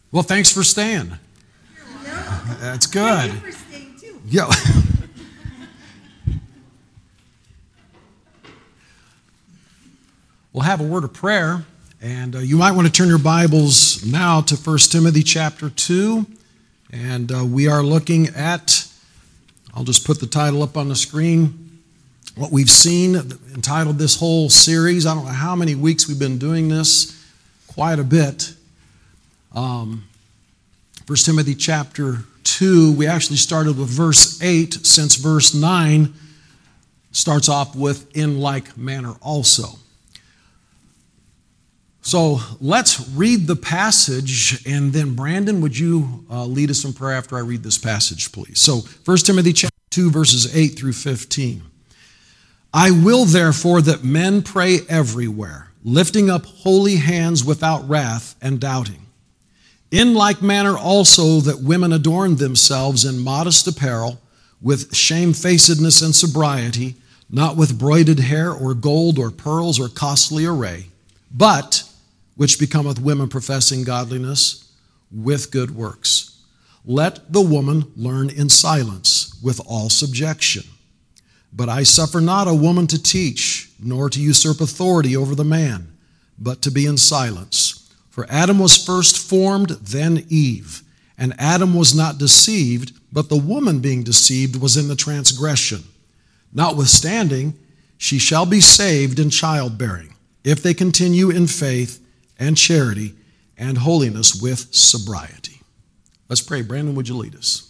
Well, thanks for staying. That's good. Thank you for staying too. Yeah. We'll have a word of prayer, and you might want to turn your Bibles now to 1 Timothy chapter 2, and we are looking at, I'll just put the title up on the screen, what we've seen, entitled this whole series. I don't know how many weeks we've been doing this, quite a bit. 1 Timothy chapter 2, we actually started with verse 8, since verse 9 starts off with, in like manner also. So let's read the passage, and then Brandon, would you lead us in prayer after I read this passage, please? So 1 Timothy chapter 2, verses 8 through 15. I will therefore that men pray everywhere, lifting up holy hands without wrath and doubting. In like manner also that women adorn themselves in modest apparel, with shamefacedness and sobriety, not with broided hair or gold or pearls or costly array, but which becometh women professing godliness with good works. Let the woman learn in silence with all subjection. But I suffer not a woman to teach, nor to usurp authority over the man, but to be in silence. For Adam was first formed, then Eve. And Adam was not deceived, but the woman being deceived was in the transgression. Notwithstanding, she shall be saved in childbearing, if they continue in faith and charity and holiness with sobriety. Let's pray. Brandon, would you lead us?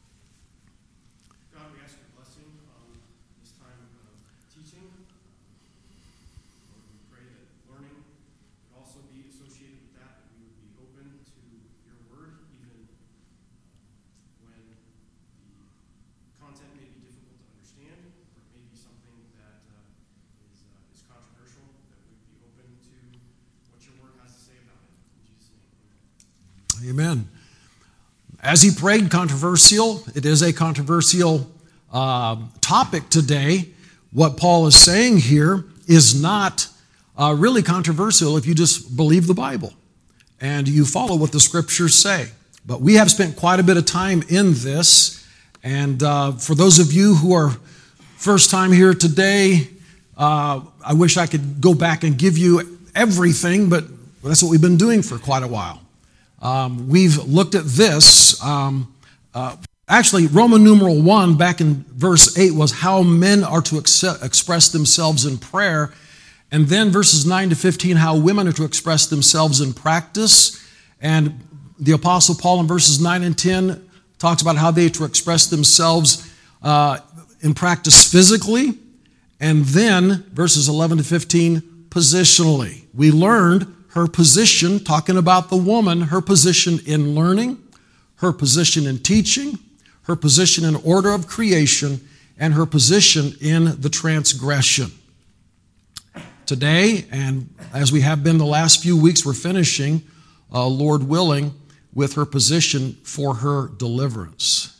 God, we ask your blessing on this time of teaching. Lord, we pray that learning would also be associated with that we would be open to your word, even when the content may be difficult to understand, or it may be something that is controversial, that we would be open to what your word has to say about it. In Jesus' name, amen. Amen. As he prayed controversial, it is a controversial topic today. What Paul is saying here is not really controversial if you just believe the Bible and you follow what the scriptures say. But we have spent quite a bit of time in this, and for those of you who are first time here today, I wish I could go back and give you everything, but that's what we've been doing for quite a while. We've looked at this. Actually, Roman numeral 1 back in verse 8 was how men are to express themselves in prayer. And then verses 9 to 15, how women are to express themselves in practice. And the Apostle Paul in verses 9 and 10 talks about how they are to express themselves in practice physically. And then verses 11 to 15, positionally. We learned her position, talking about the woman, her position in learning, her position in teaching, her position in order of creation, and her position in the transgression. Today, and as we have been the last few weeks, we're finishing, Lord willing, with her position for her deliverance.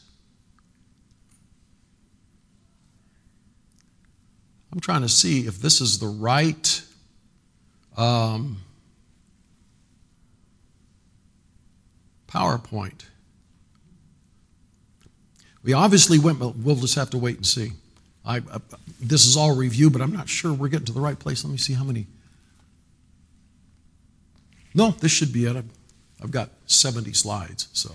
I'm trying to see if this is the right PowerPoint. We obviously went, but we'll just have to wait and see. This is all review, but I'm not sure we're getting to the right place. Let me see how many. No, this should be it. I've got 70 slides, so.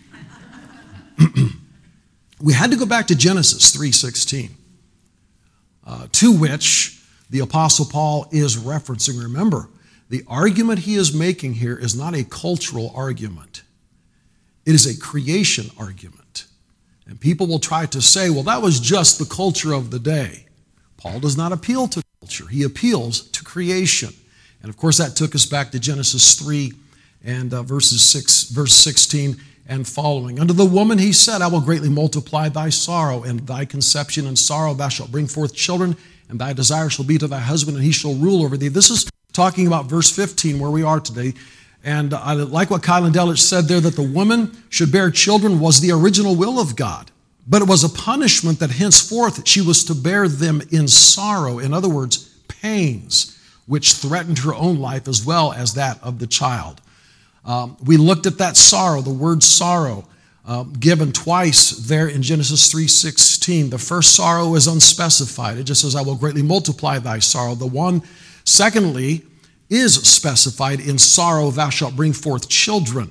We had to go back to Genesis 3:16, to which the Apostle Paul is referencing. Remember, the argument he is making here is not a cultural argument. It is a creation argument. And people will try to say, well, that was just the culture of the day. Paul does not appeal to culture. He appeals to creation. And of course, that took us back to Genesis 3 and verse 16 and following. Unto the woman he said, I will greatly multiply thy sorrow, and thy conception and sorrow. Thou shalt bring forth children, and thy desire shall be to thy husband, and he shall rule over thee. This is talking about verse 15, where we are today. And I like what Kyle and Delich said there, that the woman should bear children was the original will of God. But it was a punishment that henceforth she was to bear them in sorrow. In other words, pains, which threatened her own life as well as that of the child. We looked at that sorrow, the word sorrow, given twice there in Genesis 3:16. The first sorrow is unspecified. It just says, I will greatly multiply thy sorrow. The one, secondly, is specified. In sorrow thou shalt bring forth children.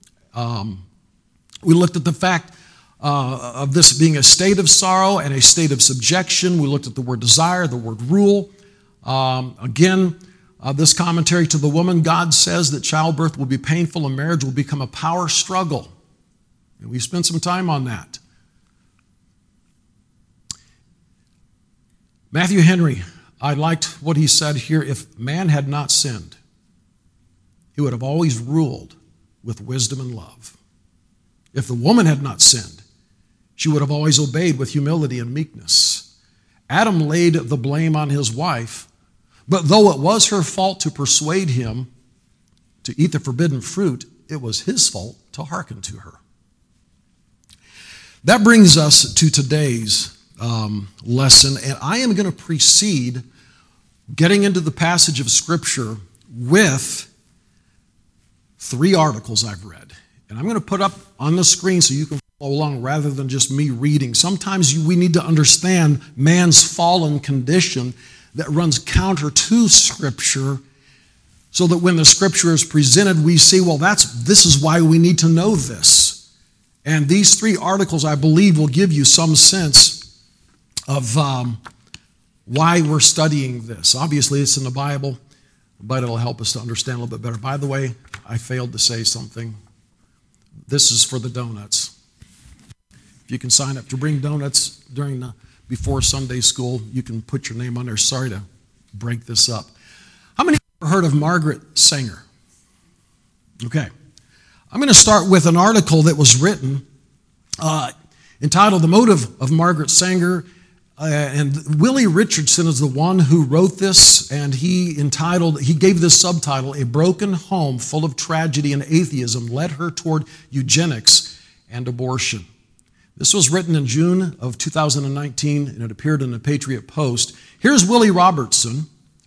We looked at the fact of this being a state of sorrow and a state of subjection. We looked at the word desire, the word rule. This commentary to the woman, God says that childbirth will be painful and marriage will become a power struggle. And we spent some time on that. Matthew Henry, I liked what he said here. If man had not sinned, he would have always ruled with wisdom and love. If the woman had not sinned, she would have always obeyed with humility and meekness. Adam laid the blame on his wife, but though it was her fault to persuade him to eat the forbidden fruit, it was his fault to hearken to her. That brings us to today's lesson, and I am going to precede getting into the passage of Scripture with 3 articles I've read. And I'm going to put up on the screen so you can follow along rather than just me reading. Sometimes we need to understand man's fallen condition that runs counter to Scripture so that when the Scripture is presented, we see, well, this is why we need to know this. And these 3 articles, I believe, will give you some sense of why we're studying this. Obviously, it's in the Bible, but it'll help us to understand a little bit better. By the way, I failed to say something. This is for the donuts. If you can sign up to bring donuts before Sunday school, you can put your name on there. Sorry to break this up. How many have heard of Margaret Sanger? Okay. I'm going to start with an article that was written entitled The Motive of Margaret Sanger. And Willie Richardson is the one who wrote this, and he gave this subtitle, A Broken Home Full of Tragedy and Atheism Led Her Toward Eugenics and Abortion. This was written in June of 2019, and it appeared in the Patriot Post. Here's Willie Richardson,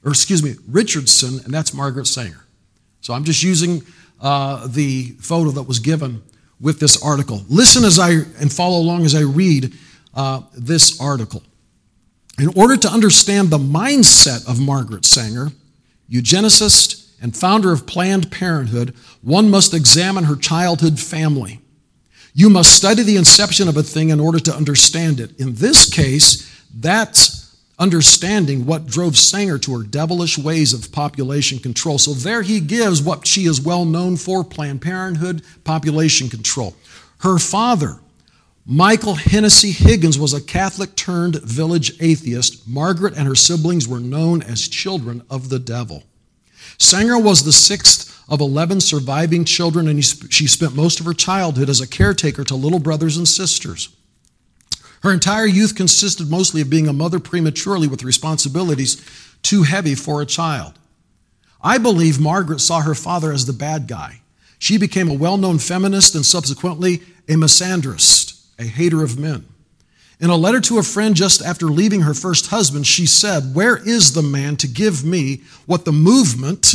and that's Margaret Sanger. So I'm just using the photo that was given with this article. Listen and follow along as I read this article. In order to understand the mindset of Margaret Sanger, eugenicist and founder of Planned Parenthood, one must examine her childhood family. You must study the inception of a thing in order to understand it. In this case, that's understanding what drove Sanger to her devilish ways of population control. So there he gives what she is well known for, Planned Parenthood, population control. Her father, Michael Hennessy Higgins, was a Catholic-turned-village atheist. Margaret and her siblings were known as children of the devil. Sanger was the 6th of 11 surviving children, and she spent most of her childhood as a caretaker to little brothers and sisters. Her entire youth consisted mostly of being a mother prematurely with responsibilities too heavy for a child. I believe Margaret saw her father as the bad guy. She became a well-known feminist and subsequently a misandrist, a hater of men. In a letter to a friend just after leaving her first husband, she said, "Where is the man to give me what the movement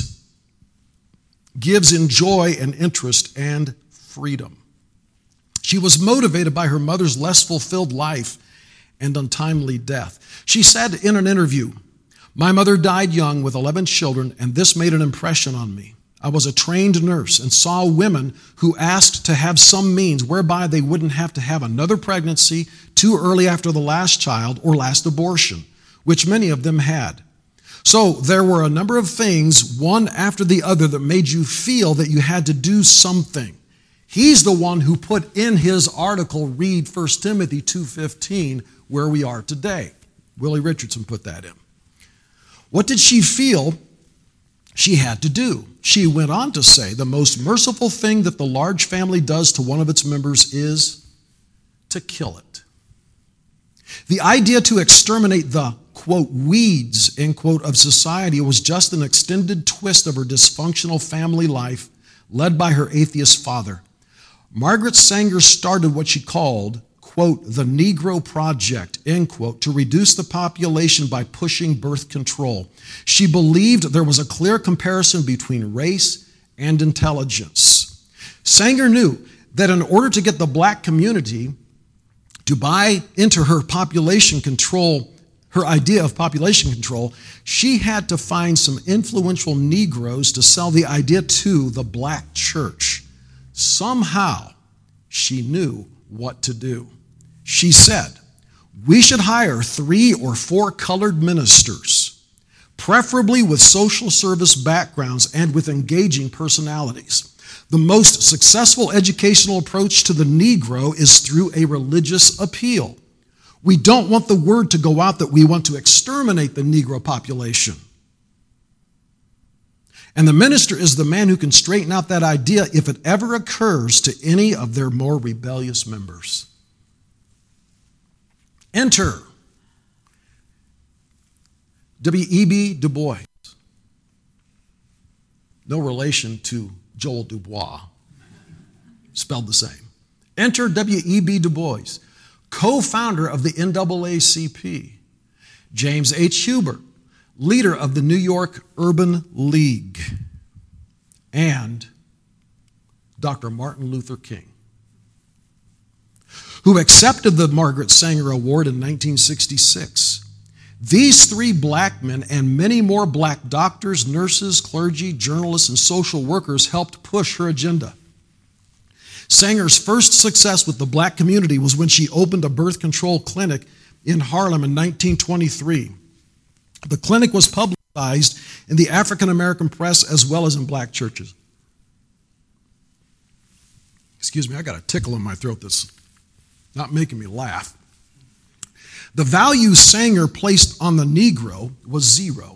gives in joy and interest and freedom?" She was motivated by her mother's less fulfilled life and untimely death. She said in an interview, "My mother died young with 11 children, and this made an impression on me. I was a trained nurse and saw women who asked to have some means whereby they wouldn't have to have another pregnancy too early after the last child or last abortion, which many of them had. So there were a number of things, one after the other, that made you feel that you had to do something." He's the one who put in his article, read 1 Timothy 2:15, where we are today. Willie Richardson put that in. What did she feel she had to do? She went on to say, "The most merciful thing that the large family does to one of its members is to kill it." The idea to exterminate the, quote, weeds, end quote, of society was just an extended twist of her dysfunctional family life led by her atheist father. Margaret Sanger started what she called, quote, the Negro Project, end quote, to reduce the population by pushing birth control. She believed there was a clear comparison between race and intelligence. Sanger knew that in order to get the black community to buy into her population control, her idea of population control, she had to find some influential Negroes to sell the idea to the black church. Somehow, she knew what to do. She said, "We should hire 3 or 4 colored ministers, preferably with social service backgrounds and with engaging personalities. The most successful educational approach to the Negro is through a religious appeal. We don't want the word to go out that we want to exterminate the Negro population. And the minister is the man who can straighten out that idea if it ever occurs to any of their more rebellious members." Enter W.E.B. Du Bois. No relation to Joel Dubois, spelled the same. Enter W.E.B. Du Bois, co-founder of the NAACP. James H. Hubert, leader of the New York Urban League. And Dr. Martin Luther King, who accepted the Margaret Sanger Award in 1966. These 3 black men and many more black doctors, nurses, clergy, journalists, and social workers helped push her agenda. Sanger's first success with the black community was when she opened a birth control clinic in Harlem in 1923. The clinic was publicized in the African American press as well as in black churches. Excuse me, I got a tickle in my throat that's not making me laugh. The value Sanger placed on the Negro was 0.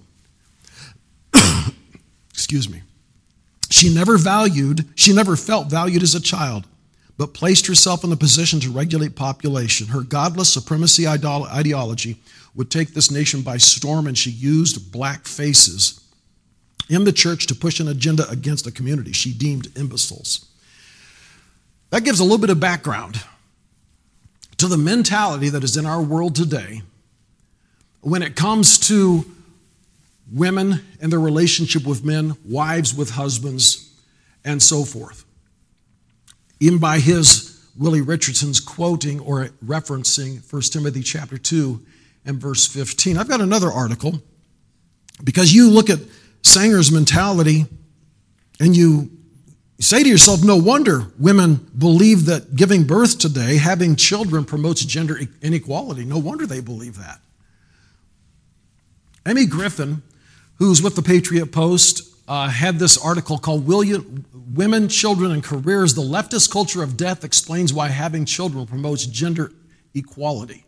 Excuse me. She never felt valued as a child, but placed herself in the position to regulate population. Her godless supremacy ideology would take this nation by storm, and she used black faces in the church to push an agenda against a community she deemed imbeciles. That gives a little bit of background to the mentality that is in our world today when it comes to women and their relationship with men, wives with husbands, and so forth. Even by Willie Richardson's quoting or referencing 1 Timothy chapter 2 and verse 15. I've got another article, because you look at Sanger's mentality and you say to yourself, no wonder women believe that giving birth today, having children, promotes gender inequality. No wonder they believe that. Amy Griffin, who's with the Patriot Post, had this article called Women, Children, and Careers, the Leftist Culture of Death Explains Why Having Children Promotes Gender Equality.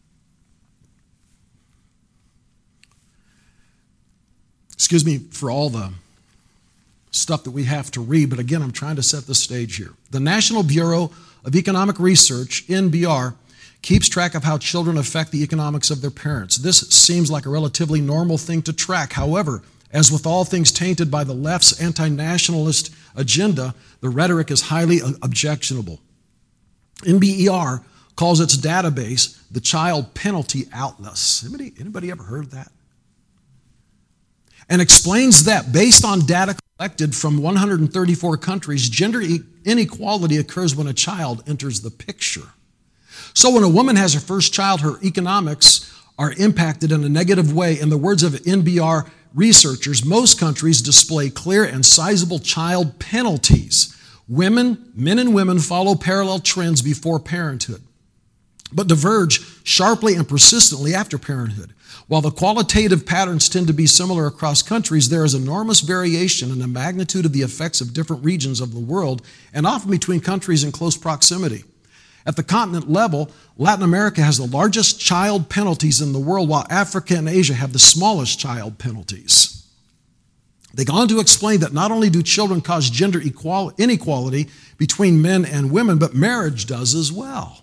Excuse me for all the stuff that we have to read, but again, I'm trying to set the stage here. The National Bureau of Economic Research, NBR, keeps track of how children affect the economics of their parents. This seems like a relatively normal thing to track. However, as with all things tainted by the left's anti-nationalist agenda, the rhetoric is highly objectionable. NBER calls its database the Child Penalty Atlas. Anybody ever heard of that? And explains that based on data collected from 134 countries, gender inequality occurs when a child enters the picture. So when a woman has her first child, her economics are impacted in a negative way. In the words of NBR researchers, most countries display clear and sizable child penalties. Men and women follow parallel trends before parenthood, but diverge sharply and persistently after parenthood. While the qualitative patterns tend to be similar across countries, there is enormous variation in the magnitude of the effects of different regions of the world, and often between countries in close proximity. At the continent level, Latin America has the largest child penalties in the world, while Africa and Asia have the smallest child penalties. They go on to explain that not only do children cause gender inequality between men and women, but marriage does as well.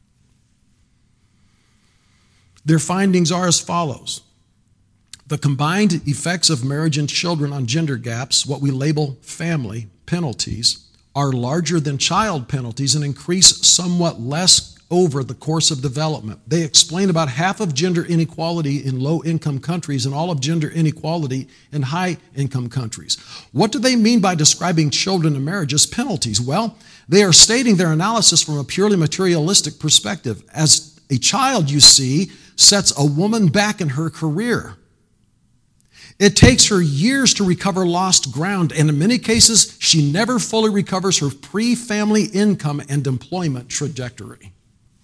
Their findings are as follows. The combined effects of marriage and children on gender gaps, what we label family penalties, are larger than child penalties and increase somewhat less over the course of development. They explain about half of gender inequality in low-income countries and all of gender inequality in high-income countries. What do they mean by describing children in marriage as penalties? Well, they are stating their analysis from a purely materialistic perspective. As a child, you see, sets a woman back in her career. It takes her years to recover lost ground, and in many cases, she never fully recovers her pre-family income and employment trajectory.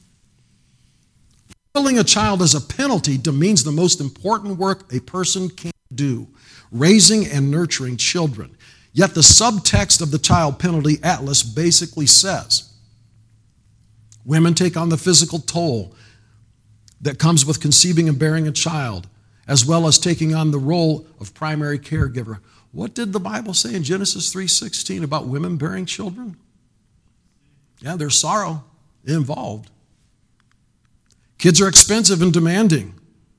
Killing a child as a penalty demeans the most important work a person can do, raising and nurturing children. Yet the subtext of the Child Penalty Atlas basically says, women take on the physical toll that comes with conceiving and bearing a child, as well as taking on the role of primary caregiver. What did the Bible say in Genesis 3:16 about women bearing children? Yeah, there's sorrow involved. Kids are expensive and demanding.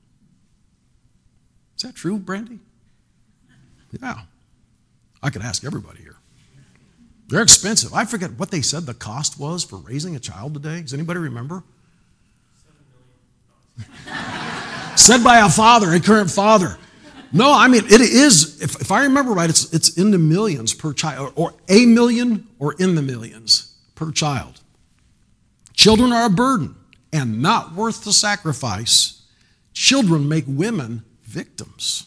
Is that true, Brandy? Yeah. I could ask everybody here. They're expensive. I forget what they said the cost was for raising a child today. Does anybody remember? $7 million. Said by a father, a current father. No, I mean, it is, if I remember right, it's in the millions per child, or a million or in the millions per child. Children are a burden and not worth the sacrifice. Children make women victims.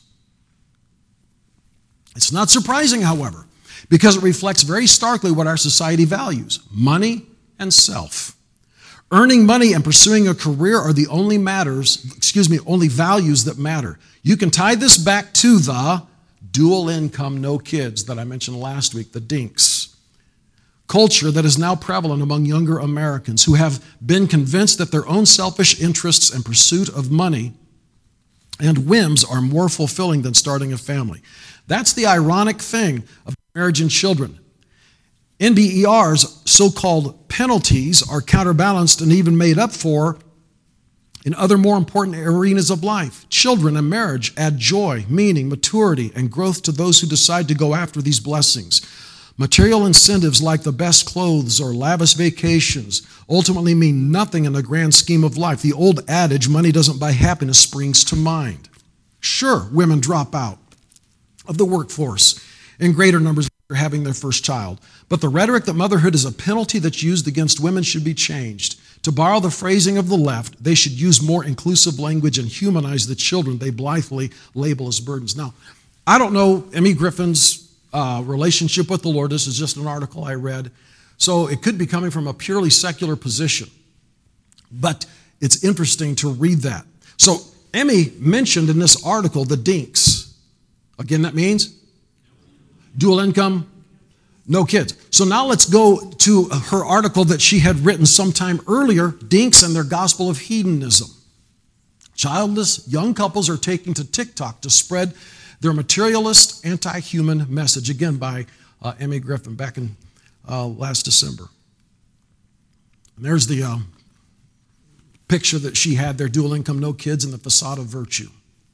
It's not surprising, however, because it reflects very starkly what our society values: money and self. Earning money and pursuing a career are the only values that matter. You can tie this back to the dual income, no kids that I mentioned last week, the DINKs. Culture that is now prevalent among younger Americans who have been convinced that their own selfish interests and pursuit of money and whims are more fulfilling than starting a family. That's the ironic thing of marriage and children. NBER's so-called penalties are counterbalanced and even made up for in other more important arenas of life. Children and marriage add joy, meaning, maturity, and growth to those who decide to go after these blessings. Material incentives like the best clothes or lavish vacations ultimately mean nothing in the grand scheme of life. The old adage, money doesn't buy happiness, springs to mind. Sure, women drop out of the workforce in greater numbers after having their first child. But the rhetoric that motherhood is a penalty that's used against women should be changed. To borrow the phrasing of the left, they should use more inclusive language and humanize the children they blithely label as burdens. Now, I don't know Emmy Griffin's relationship with the Lord. This is just an article I read. So it could be coming from a purely secular position. But it's interesting to read that. So Emmy mentioned in this article the DINKs. Again, that means dual income, no kids. So now let's go to her article that she had written sometime earlier, DINKs and their gospel of hedonism. Childless young couples are taking to TikTok to spread their materialist, anti-human message, again by Emmy Griffin back in last December. And there's the picture that she had there, dual income, no kids, and the facade of virtue.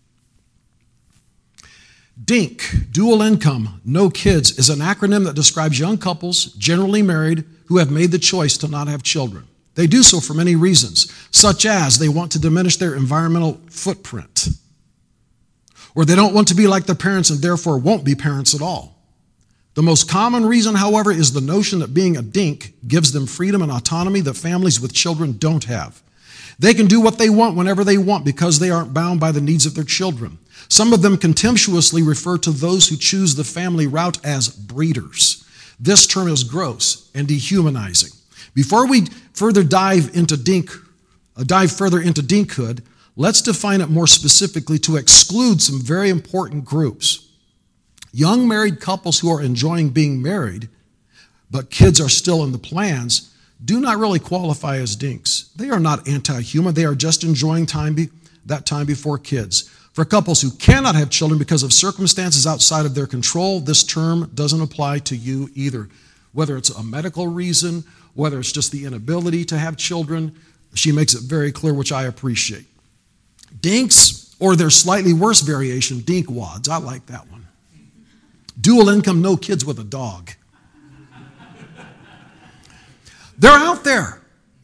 DINK, dual income, no kids, is an acronym that describes young couples, generally married, who have made the choice to not have children. They do so for many reasons, such as they want to diminish their environmental footprint, or they don't want to be like their parents and therefore won't be parents at all. The most common reason, however, is the notion that being a DINK gives them freedom and autonomy that families with children don't have. They can do what they want whenever they want because they aren't bound by the needs of their children. Some of them contemptuously refer to those who choose the family route as breeders. This term is gross and dehumanizing. Before we further dive further into DINKhood, let's define it more specifically to exclude some very important groups. Young married couples who are enjoying being married, but kids are still in the plans, do not really qualify as DINKs. They are not anti-human. They are just enjoying that time before kids. For couples who cannot have children because of circumstances outside of their control, this term doesn't apply to you either. Whether it's a medical reason, whether it's just the inability to have children, she makes it very clear, which I appreciate. DINKs, or their slightly worse variation, DINKwads. I like that one. Dual income, no kids with a dog. They're out there.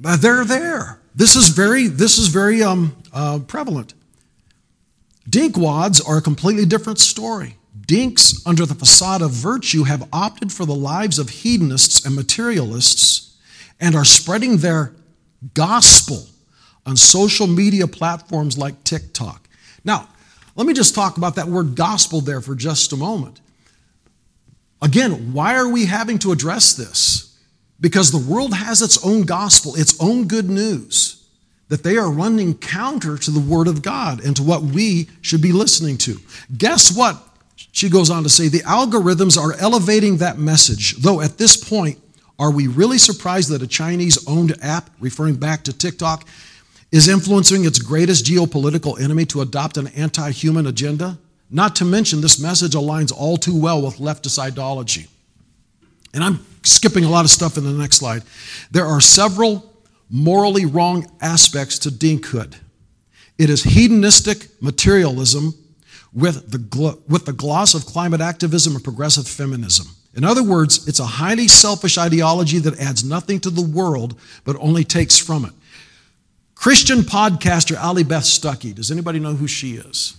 They're there. This is very prevalent. Dinkwads are a completely different story. Dinks, under the facade of virtue, have opted for the lives of hedonists and materialists and are spreading their gospel on social media platforms like TikTok. Now, let me just talk about that word gospel there for just a moment. Again, why are we having to address this? Because the world has its own gospel, its own good news, that they are running counter to the Word of God and to what we should be listening to. Guess what? She goes on to say, the algorithms are elevating that message, though at this point, are we really surprised that a Chinese-owned app, referring back to TikTok, is influencing its greatest geopolitical enemy to adopt an anti-human agenda? Not to mention, this message aligns all too well with leftist ideology. And I'm skipping a lot of stuff in the next slide. There are several morally wrong aspects to dinkhood. It is hedonistic materialism with the gloss of climate activism and progressive feminism. In other words, it's a highly selfish ideology that adds nothing to the world, but only takes from it. Christian podcaster Ali Beth Stuckey. Does anybody know who she is?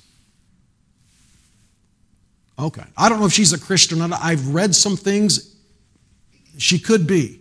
Okay. I don't know if she's a Christian or not. I've read some things. She could be.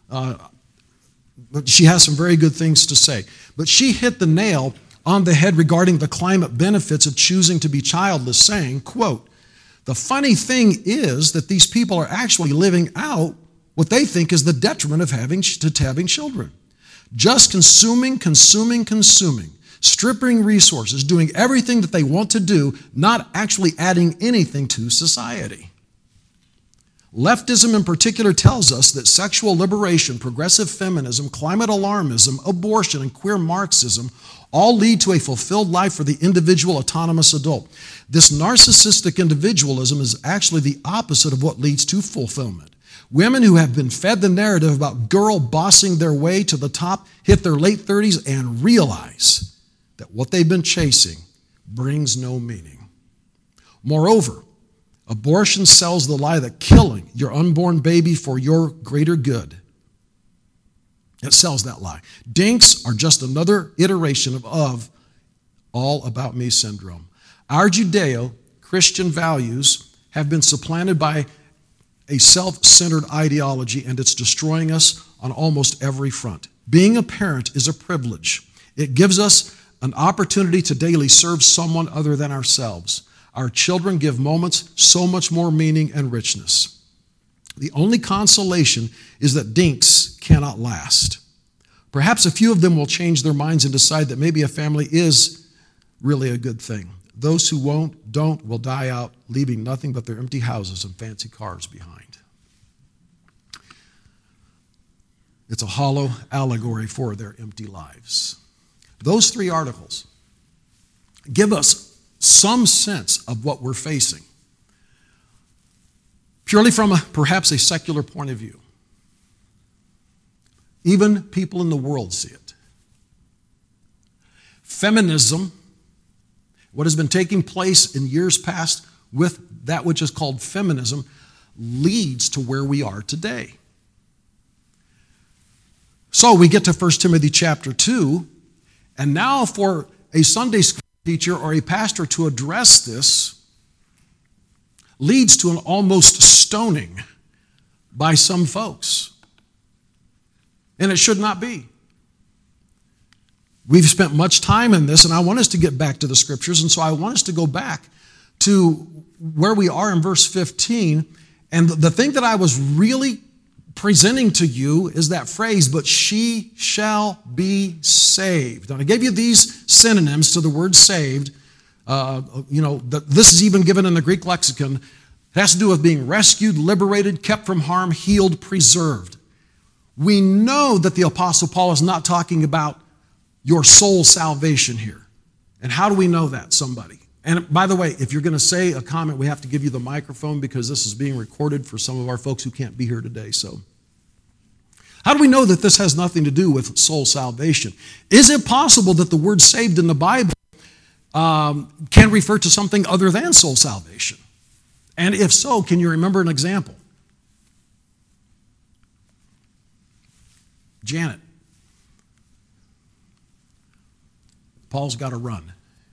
But she has some very good things to say. But she hit the nail on the head regarding the climate benefits of choosing to be childless, saying, quote, the funny thing is that these people are actually living out what they think is the detriment of having children. Just consuming, stripping resources, doing everything that they want to do, not actually adding anything to society. Leftism in particular tells us that sexual liberation, progressive feminism, climate alarmism, abortion, and queer Marxism all lead to a fulfilled life for the individual autonomous adult. This narcissistic individualism is actually the opposite of what leads to fulfillment. Women who have been fed the narrative about girl bossing their way to the top hit their late 30s and realize that what they've been chasing brings no meaning. Moreover, abortion sells the lie that killing your unborn baby for your greater good. It sells that lie. Dinks are just another iteration of all about me syndrome. Our Judeo-Christian values have been supplanted by a self-centered ideology, and it's destroying us on almost every front. Being a parent is a privilege. It gives us an opportunity to daily serve someone other than ourselves. Our children give moments so much more meaning and richness. The only consolation is that dinks cannot last. Perhaps a few of them will change their minds and decide that maybe a family is really a good thing. Those who don't will die out, leaving nothing but their empty houses and fancy cars behind. It's a hollow allegory for their empty lives. Those three articles give us some sense of what we're facing, purely from perhaps a secular point of view. Even people in the world see it. Feminism, what has been taking place in years past with that which is called feminism, leads to where we are today. So we get to 1 Timothy chapter 2, and now for a Sunday school teacher or a pastor to address this leads to an almost stoning by some folks. And it should not be. We've spent much time in this, and I want us to get back to the scriptures, and so I want us to go back to where we are in verse 15. And the thing that I was really presenting to you is that phrase, but she shall be saved. And I gave you these synonyms to the word saved. This is even given in the Greek lexicon. It has to do with being rescued, liberated, kept from harm, healed, preserved. We know that the Apostle Paul is not talking about your soul salvation here. And how do we know that, somebody? And by the way, if you're going to say a comment, we have to give you the microphone because this is being recorded for some of our folks who can't be here today. So, how do we know that this has nothing to do with soul salvation? Is it possible that the word saved in the Bible can refer to something other than soul salvation? And if so, can you remember an example? Janet. Paul's got to run.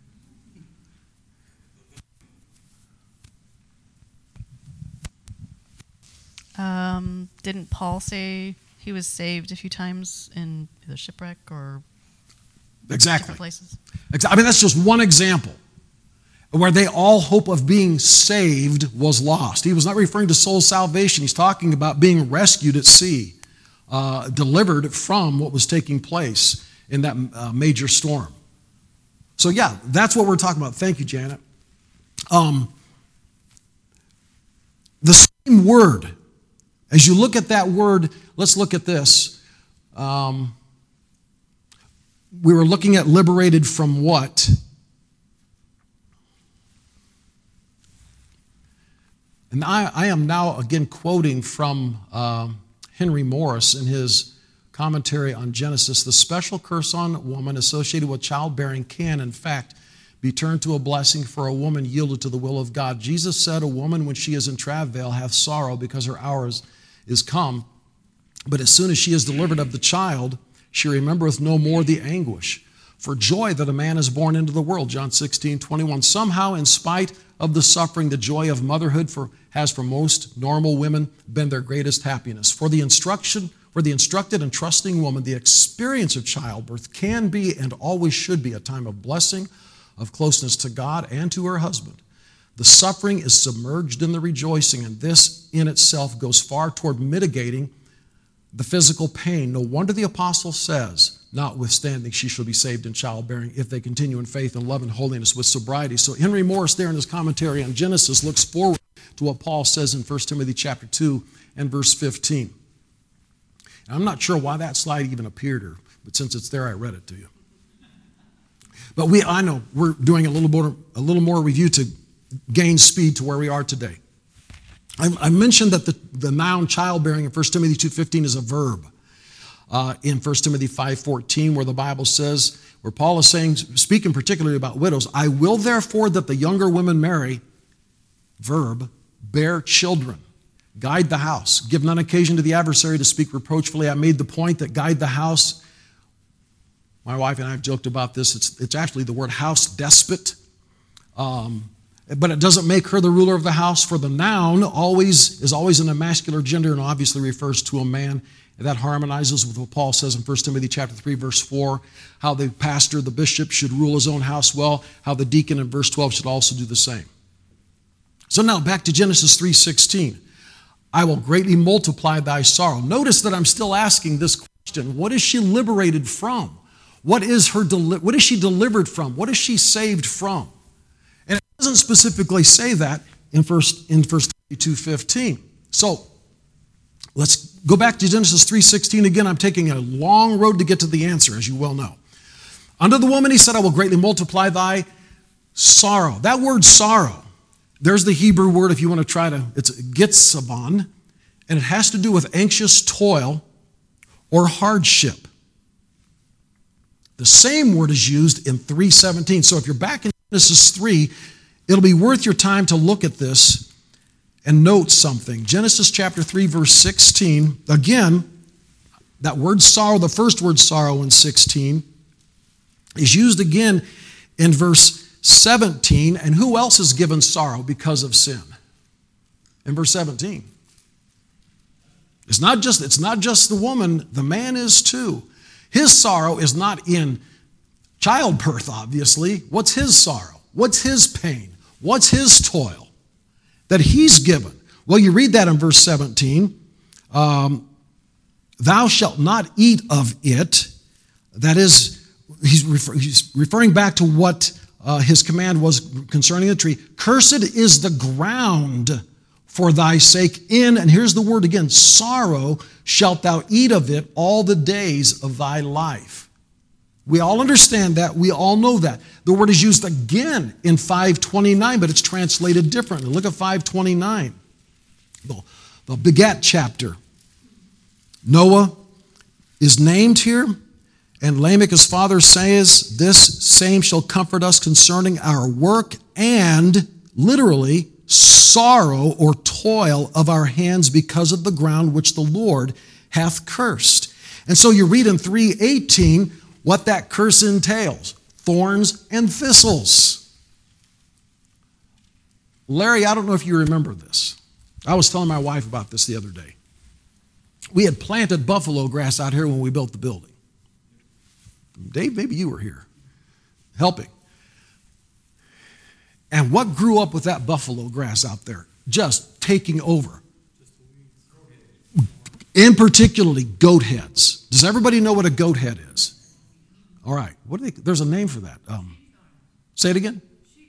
Didn't Paul say he was saved a few times in the shipwreck or Exactly. different places? I mean, that's just one example where all hope of being saved was lost. He was not referring to soul salvation. He's talking about being rescued at sea, delivered from what was taking place in that major storm. So yeah, that's what we're talking about. Thank you, Janet. The same word, as you look at that word, let's look at this. We were looking at liberated from what? And I am now again quoting from Henry Morris in his commentary on Genesis. The special curse on woman associated with childbearing can, in fact, be turned to a blessing for a woman yielded to the will of God. Jesus said, a woman, when she is in travail, hath sorrow because her hour is come. But as soon as she is delivered of the child, she remembereth no more the anguish for joy that a man is born into the world. John 16:21. Somehow, in spite of the suffering, the joy of motherhood has for most normal women been their greatest happiness. For the instructed and trusting woman, the experience of childbirth can be and always should be a time of blessing, of closeness to God and to her husband. The suffering is submerged in the rejoicing, and this in itself goes far toward mitigating the physical pain. No wonder the apostle says, notwithstanding, she shall be saved in childbearing if they continue in faith and love and holiness with sobriety. So Henry Morris there in his commentary on Genesis looks forward to what Paul says in 1 Timothy chapter 2 and verse 15. And I'm not sure why that slide even appeared here, but since it's there, I read it to you. But I know we're doing a little more review to gain speed to where we are today. I mentioned that the noun childbearing in 1 Timothy 2:15 is a verb. In 1 Timothy 5:14, where the Bible says, where Paul is saying, speaking particularly about widows, I will therefore that the younger women marry, verb, bear children, guide the house, give none occasion to the adversary to speak reproachfully. I made the point that guide the house. My wife and I have joked about this. It's actually the word house despot. But it doesn't make her the ruler of the house, for the noun is always in a masculine gender and obviously refers to a man. And that harmonizes with what Paul says in 1 Timothy chapter 3, verse 4, how the pastor, the bishop, should rule his own house well, how the deacon in verse 12 should also do the same. So now back to Genesis 3:16. I will greatly multiply thy sorrow. Notice that I'm still asking this question. What is she liberated from? What is she delivered from? What is she saved from? And it doesn't specifically say that in 1 Timothy 2:15. So let's go back to Genesis 3:16 again. I'm taking a long road to get to the answer, as you well know. Unto the woman he said, I will greatly multiply thy sorrow. That word sorrow, there's the Hebrew word, if you want to try to, it's gitzabon, and it has to do with anxious toil or hardship. The same word is used in 3:17. So if you're back in Genesis 3, it'll be worth your time to look at this and note something. Genesis chapter 3, verse 16, again, that word sorrow, the first word sorrow in 16, is used again in verse 17. And who else is given sorrow because of sin? In verse 17. It's not just the woman, the man is too. His sorrow is not in childbirth, obviously. What's his sorrow? What's his pain? What's his toil that he's given? Well, you read that in verse 17. Thou shalt not eat of it. That is, he's referring back to what his command was concerning the tree. Cursed is the ground for thy sake. And here's the word again, sorrow shalt thou eat of it all the days of thy life. We all understand that. We all know that. The word is used again in 5:29, but it's translated differently. Look at 5:29, the begat chapter. Noah is named here, and Lamech his father says, this same shall comfort us concerning our work and, literally, sorrow or toil of our hands because of the ground which the Lord hath cursed. And so you read in 3:18 what that curse entails. thorns and thistles. Larry, I don't know if you remember this. I was telling my wife about this the other day. We had planted buffalo grass out here when we built the building. Dave, maybe you were here helping. And what grew up with that buffalo grass out there? Just taking over. In particularly, goat heads. Does everybody know what a goat head is? All right. There's a name for that. Say it again.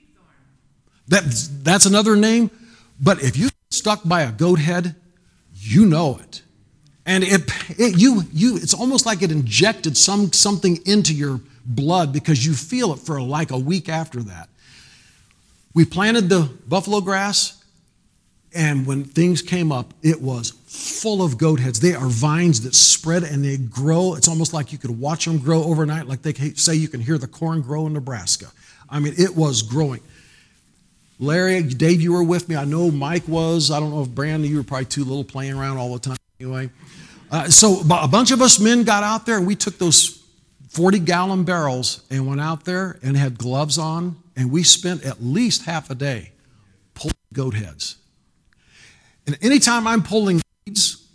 That's another name. But if you get stuck by a goat head, you know it. And it's almost like it injected something into your blood because you feel it for like a week after that. We planted the buffalo grass, and when things came up, it was full of goat heads. They are vines that spread and they grow. It's almost like you could watch them grow overnight, like they say you can hear the corn grow in Nebraska. I mean, it was growing. Larry, Dave, you were with me. I know Mike was. I don't know if Brandon, you were probably too little playing around all the time anyway. So a bunch of us men got out there, and we took those 40-gallon barrels and went out there and had gloves on, and we spent at least half a day pulling goat heads. And anytime I'm pulling weeds,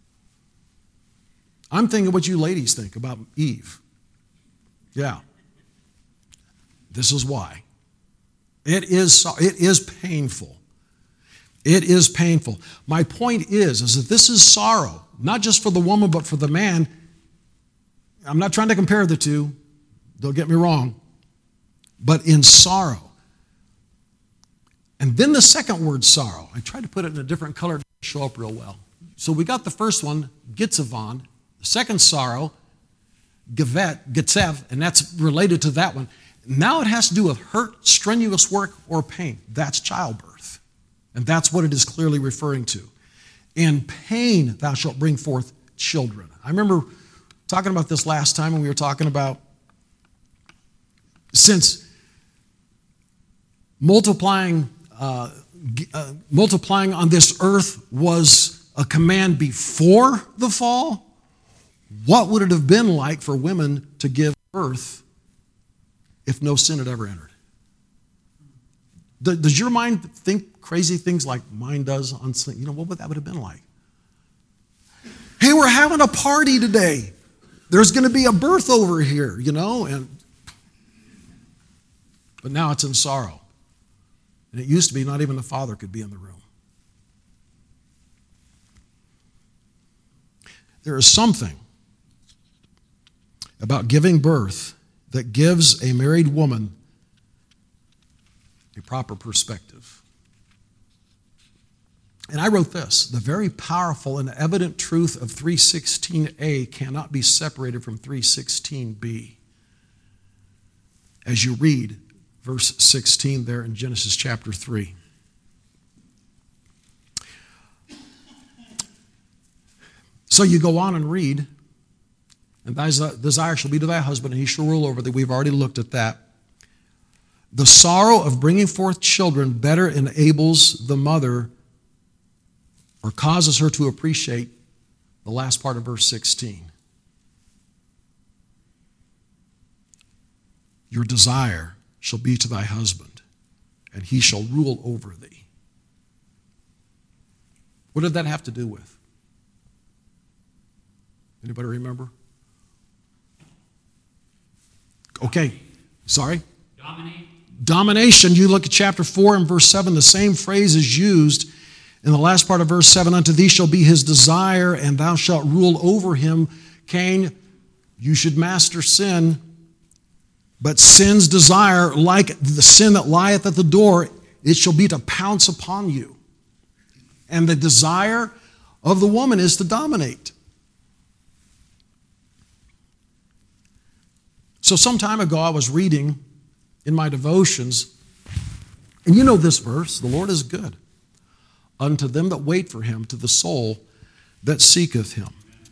I'm thinking what you ladies think about Eve. Yeah. This is why. It is painful. It is painful. My point is that this is sorrow, not just for the woman, but for the man. I'm not trying to compare the two. Don't get me wrong. But in sorrow. And then the second word, sorrow. I tried to put it in a different color to show up real well. So we got the first one, Gitzavon. The second sorrow, Gitzev, and that's related to that one. Now it has to do with hurt, strenuous work, or pain. That's childbirth. And that's what it is clearly referring to. In pain thou shalt bring forth children. I remember talking about this last time when we were talking about since multiplying on this earth was a command before the fall, what would it have been like for women to give birth if no sin had ever entered? Does your mind think crazy things like mine does on sin? You know, what would that have been like? Hey, we're having a party today. There's going to be a birth over here, you know, but now it's in sorrow. And it used to be not even the father could be in the room. There is something about giving birth that gives a married woman a proper perspective. And I wrote this: the very powerful and evident truth of 3:16a cannot be separated from 3:16b. As you read verse 16 there in Genesis chapter 3. So you go on and read, and thy desire shall be to thy husband, and he shall rule over thee. We've already looked at that. The sorrow of bringing forth children better enables the mother or causes her to appreciate the last part of verse 16. Your desire shall be to thy husband, and he shall rule over thee. What did that have to do with? Anybody remember? Okay, sorry? Domination. You look at chapter 4 and verse 7, the same phrase is used in the last part of verse 7. Unto thee shall be his desire, and thou shalt rule over him. Cain, you should master sin, but sin's desire, like the sin that lieth at the door, it shall be to pounce upon you. And the desire of the woman is to dominate. So some time ago I was reading in my devotions, and you know this verse, the Lord is good unto them that wait for him, to the soul that seeketh him.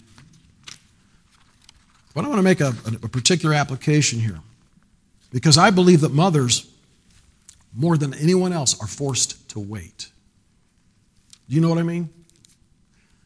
But I want to make a particular application here, because I believe that mothers, more than anyone else, are forced to wait. Do you know what I mean?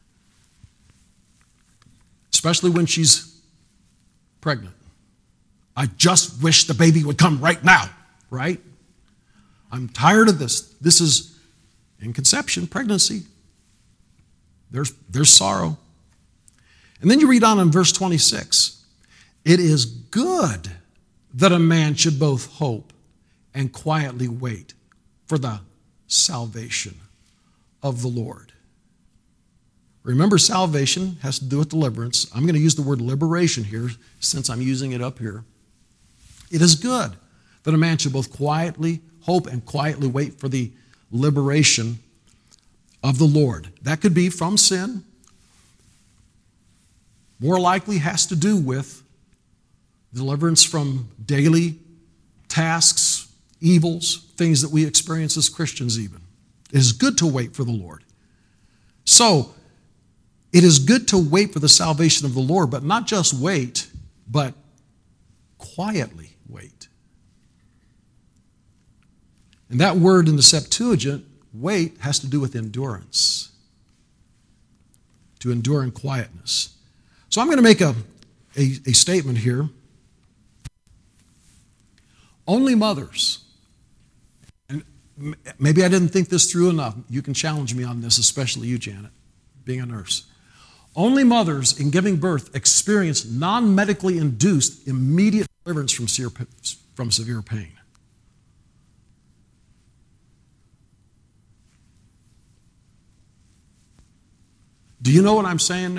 Especially when she's pregnant. I just wish the baby would come right now, right? I'm tired of this. This is in conception, pregnancy. There's sorrow. And then you read on in verse 26. It is good that a man should both hope and quietly wait for the salvation of the Lord. Remember, salvation has to do with deliverance. I'm going to use the word liberation here since I'm using it up here. It is good that a man should both quietly hope and quietly wait for the liberation of the Lord. That could be from sin. More likely has to do with deliverance from daily tasks, evils, things that we experience as Christians even. It is good to wait for the Lord. So, it is good to wait for the salvation of the Lord, but not just wait, but quietly wait. And that word in the Septuagint, wait, has to do with endurance. To endure in quietness. So I'm going to make a statement here. Only mothers, and maybe I didn't think this through enough. You can challenge me on this, especially you, Janet, being a nurse. Only mothers in giving birth experience non-medically induced immediate deliverance from severe pain. Do you know what I'm saying there?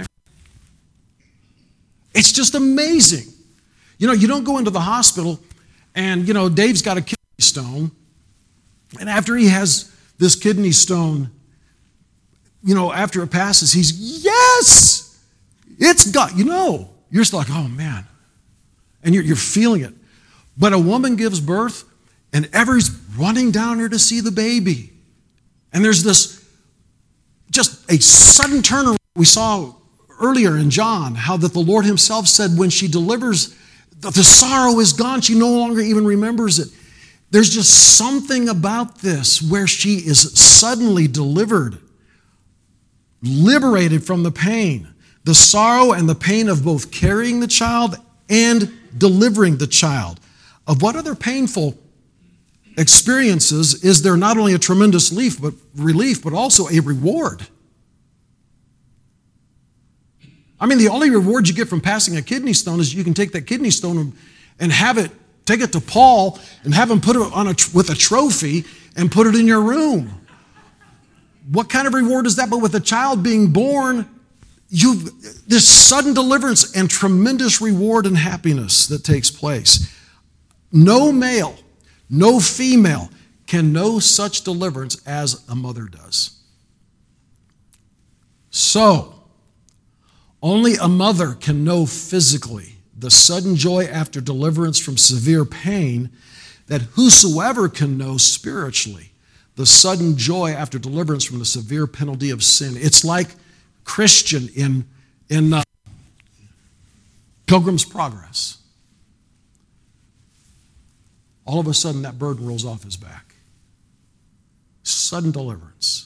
It's just amazing. You know, you don't go into the hospital and, Dave's got a kidney stone, and after he has this kidney stone, after it passes, he's, yes, it's got, you're just like, oh man. And you're feeling it. But a woman gives birth, and everybody's running down here to see the baby. And there's this, just a sudden turnaround. We saw earlier in John how that the Lord himself said when she delivers, the sorrow is gone. She no longer even remembers it. There's just something about this where she is suddenly delivered, liberated from the pain, the sorrow and the pain of both carrying the child and delivering the child. Of what other painful experiences is there not only a tremendous relief, but also a reward? I mean, the only reward you get from passing a kidney stone is you can take that kidney stone and take it to Paul and have him put it with a trophy and put it in your room. What kind of reward is that? But with a child being born, this sudden deliverance and tremendous reward and happiness that takes place. No male, no female can know such deliverance as a mother does. So, only a mother can know physically the sudden joy after deliverance from severe pain that whosoever can know spiritually the sudden joy after deliverance from the severe penalty of sin. It's like Christian in Pilgrim's Progress. All of a sudden that burden rolls off his back. Sudden deliverance.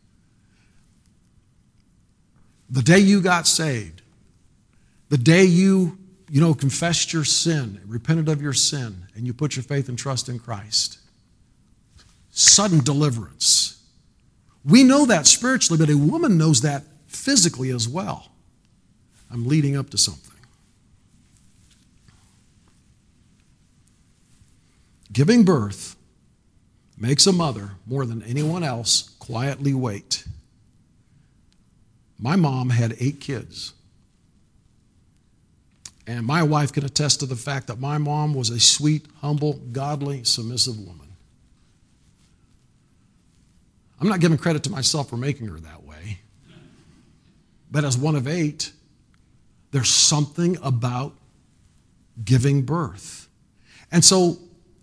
The day you got saved, the day you confessed your sin, repented of your sin, and you put your faith and trust in Christ, sudden deliverance. We know that spiritually, but a woman knows that physically as well. I'm leading up to something. Giving birth makes a mother, more than anyone else, quietly wait. My mom had 8 kids. And my wife can attest to the fact that my mom was a sweet, humble, godly, submissive woman. I'm not giving credit to myself for making her that way. But as one of 8, there's something about giving birth. And so,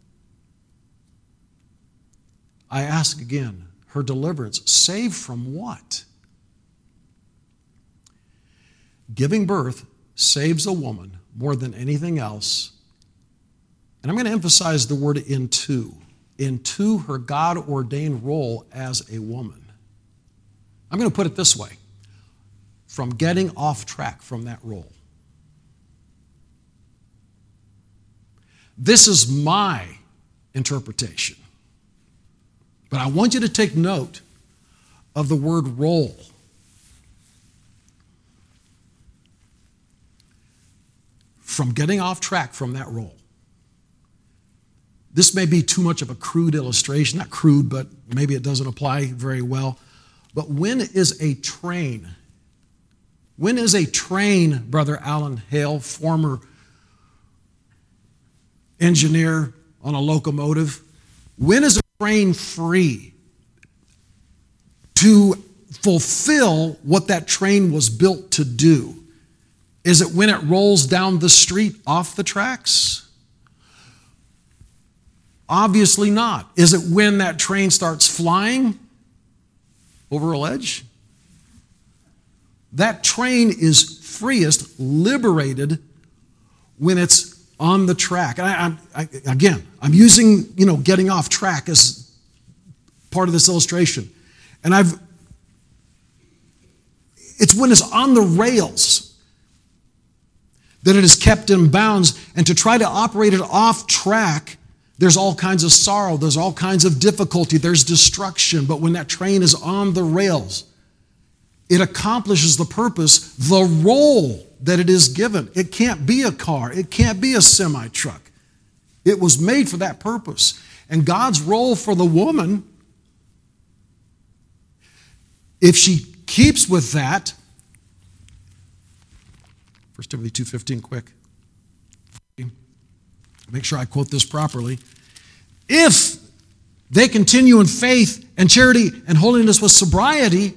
I ask again, her deliverance, saved from what? Giving birth saves a woman more than anything else. And I'm going to emphasize the word into her God-ordained role as a woman. I'm going to put it this way, from getting off track from that role. This is my interpretation. But I want you to take note of the word roll. From getting off track from that roll. This may be too much of a crude illustration, not crude, but maybe it doesn't apply very well. But when is a train, Brother Alan Hale, former engineer on a locomotive, when is a train free to fulfill what that train was built to do? Is it when it rolls down the street off the tracks? Obviously not. Is it when that train starts flying over a ledge? That train is freest, liberated, when it's on the track. And I'm using, getting off track as part of this illustration. And it's when it's on the rails that it is kept in bounds. And to try to operate it off track, there's all kinds of sorrow, there's all kinds of difficulty, there's destruction. But when that train is on the rails, it accomplishes the purpose, the role that it is given. It can't be a car, it can't be a semi-truck. It was made for that purpose. And God's role for the woman, if she keeps with that, 1 Timothy 2:15, quick. Make sure I quote this properly. If they continue in faith and charity and holiness with sobriety,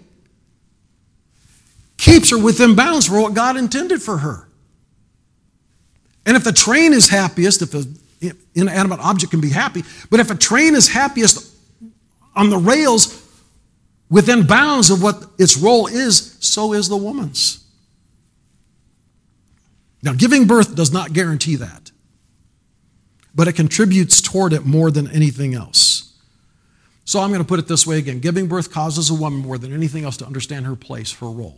keeps her within bounds for what God intended for her. And if the train is happiest, if an inanimate object can be happy, but if a train is happiest on the rails within bounds of what its role is, so is the woman's. Now, giving birth does not guarantee that, but it contributes toward it more than anything else. So I'm going to put it this way again. Giving birth causes a woman more than anything else to understand her place, her role.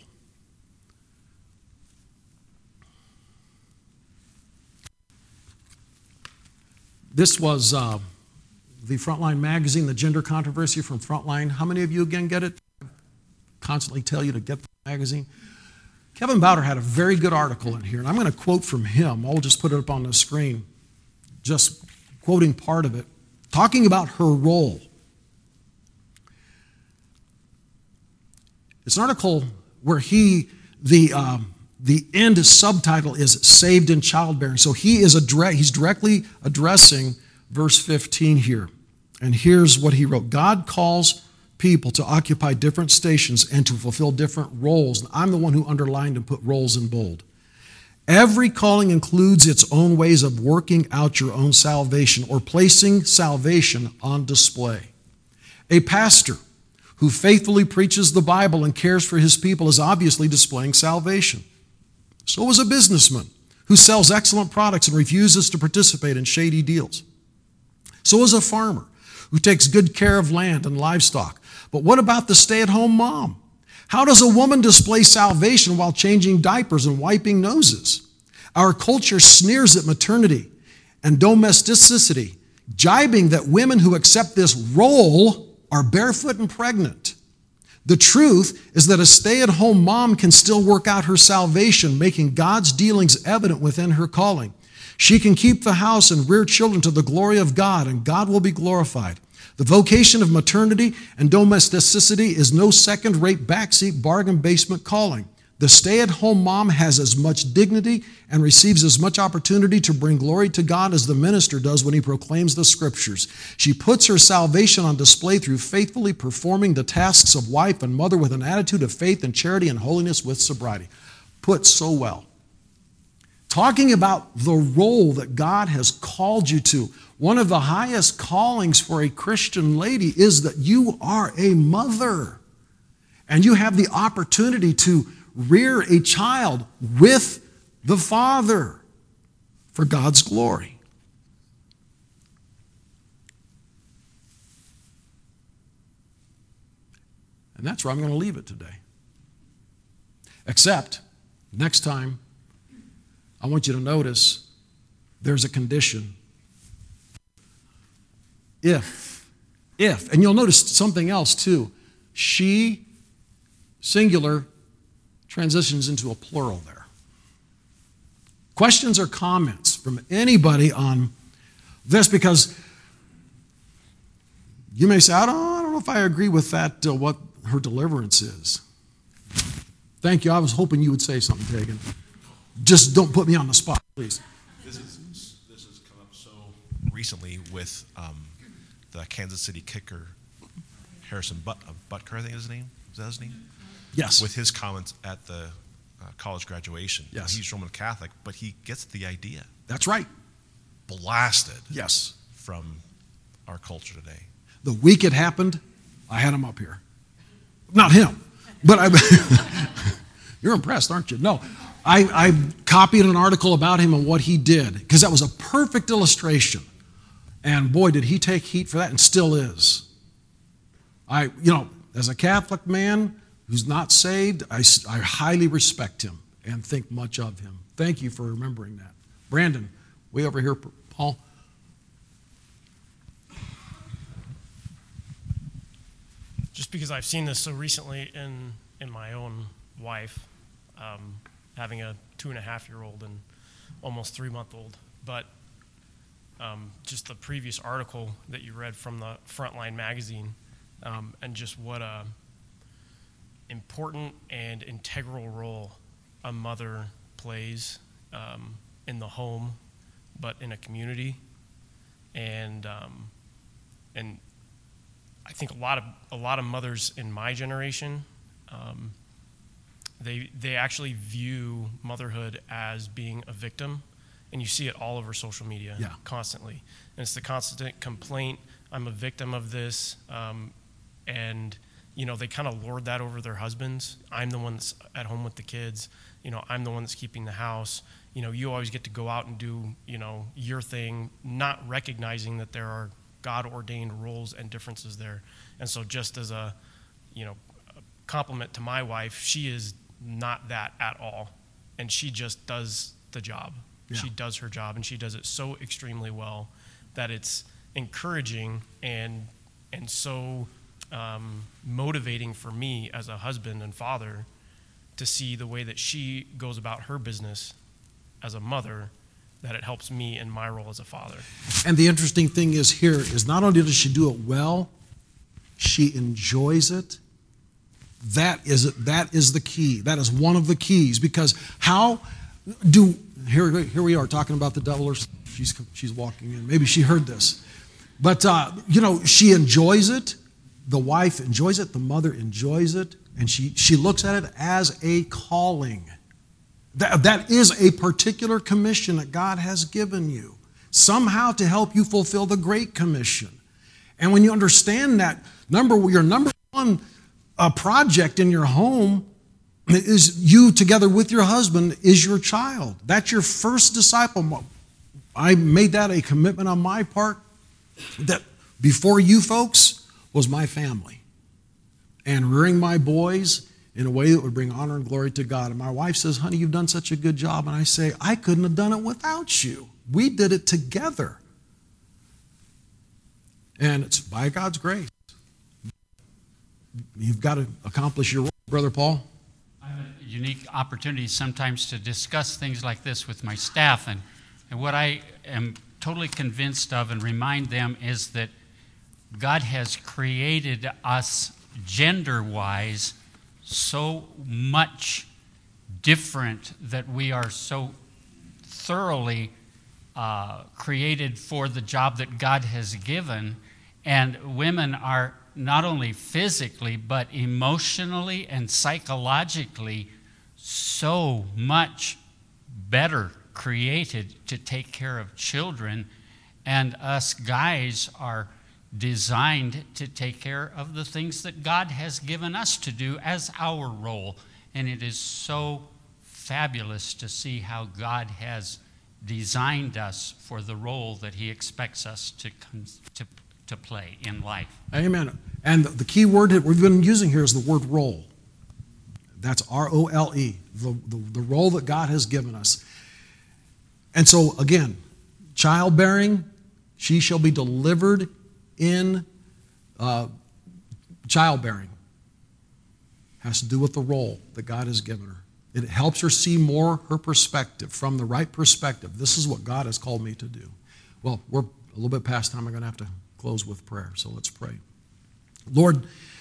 This was the Frontline magazine, the gender controversy from Frontline. How many of you again get it? I constantly tell you to get the magazine. Kevin Bowder had a very good article in here, and I'm going to quote from him. I'll just put it up on the screen, just quoting part of it, talking about her role. It's an article where the end subtitle is Saved in Childbearing. So he's directly addressing verse 15 here. And here's what he wrote. God calls people to occupy different stations and to fulfill different roles. And I'm the one who underlined and put roles in bold. Every calling includes its own ways of working out your own salvation or placing salvation on display. A pastor who faithfully preaches the Bible and cares for his people is obviously displaying salvation. So is a businessman who sells excellent products and refuses to participate in shady deals. So is a farmer who takes good care of land and livestock. But what about the stay-at-home mom? How does a woman display salvation while changing diapers and wiping noses? Our culture sneers at maternity and domesticity, jibing that women who accept this role are barefoot and pregnant. The truth is that a stay-at-home mom can still work out her salvation, making God's dealings evident within her calling. She can keep the house and rear children to the glory of God, and God will be glorified. The vocation of maternity and domesticity is no second-rate backseat bargain basement calling. The stay-at-home mom has as much dignity and receives as much opportunity to bring glory to God as the minister does when he proclaims the scriptures. She puts her salvation on display through faithfully performing the tasks of wife and mother with an attitude of faith and charity and holiness with sobriety. Put so well. Talking about the role that God has called you to. One of the highest callings for a Christian lady is that you are a mother. And you have the opportunity to rear a child with the father for God's glory. And that's where I'm going to leave it today. Except, next time, I want you to notice there's a condition. if, and you'll notice something else too. She, singular, transitions into a plural there. Questions or comments from anybody on this? Because you may say, I don't know if I agree with that, what her deliverance is. Thank you. I was hoping you would say something, Tegan. Just don't put me on the spot, please. This has come up so recently with the Kansas City kicker, Harrison Butker, I think is his name. Is that his name? Yes. With his comments at the college graduation. Yes. He's Roman Catholic, but he gets the idea. That's right. Blasted. Yes. From our culture today. The week it happened, I had him up here. Not him, but you're impressed, aren't you? No. I copied an article about him and what he did, because that was a perfect illustration. And boy, did he take heat for that, and still is. As a Catholic man who's not saved, I highly respect him and think much of him. Thank you for remembering that. Brandon, way over here, Paul. Just because I've seen this so recently in my own wife, having a 2.5-year-old and almost 3-month-old, but just the previous article that you read from the Frontline magazine, and just what a important and integral role a mother plays in the home, but in a community, and I think a lot of mothers in my generation, they actually view motherhood as being a victim, and you see it all over social media constantly. And it's the constant complaint, I'm a victim of this, and they kind of lord that over their husbands. I'm the one that's at home with the kids. I'm the one that's keeping the house. You always get to go out and do, your thing, not recognizing that there are God-ordained roles and differences there. And so just as a compliment to my wife, she is not that at all. And she just does the job. Yeah. She does her job, and she does it so extremely well that it's encouraging and so motivating for me as a husband and father to see the way that she goes about her business as a mother, that it helps me in my role as a father. And the interesting thing is here is not only does she do it well, she enjoys it. That is the key. That is one of the keys, because here we are talking about the devil, or she's walking in. Maybe she heard this. But she enjoys it. The wife enjoys it, the mother enjoys it, and she looks at it as a calling. That is a particular commission that God has given you, somehow to help you fulfill the Great Commission. And when you understand that, your number one project in your home is you together with your husband is your child. That's your first disciple. I made that a commitment on my part, that before you folks was my family. And rearing my boys in a way that would bring honor and glory to God. And my wife says, honey, you've done such a good job. And I say, I couldn't have done it without you. We did it together. And it's by God's grace. You've got to accomplish your role, Brother Paul. I have a unique opportunity sometimes to discuss things like this with my staff. And what I am totally convinced of and remind them is that God has created us gender-wise so much different, that we are so thoroughly created for the job that God has given. And women are not only physically, but emotionally and psychologically so much better created to take care of children. And us guys are designed to take care of the things that God has given us to do as our role. And it is so fabulous to see how God has designed us for the role that He expects us to play in life. Amen. And the key word that we've been using here is the word role. That's R-O-L-E, the role that God has given us. And so, again, childbearing, she shall be delivered in childbearing has to do with the role that God has given her. It helps her see more her perspective, from the right perspective. This is what God has called me to do. Well, we're a little bit past time. I'm going to have to close with prayer, so let's pray. Lord,